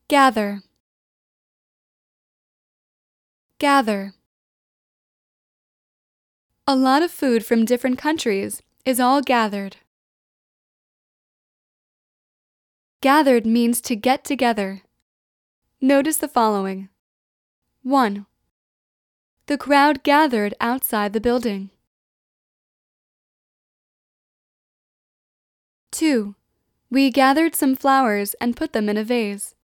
Gather, gather. A lot of food from different countries is all gathered. Gathered means to get together. Notice the following. 1. The crowd gathered outside the building. 2. We gathered some flowers and put them in a vase.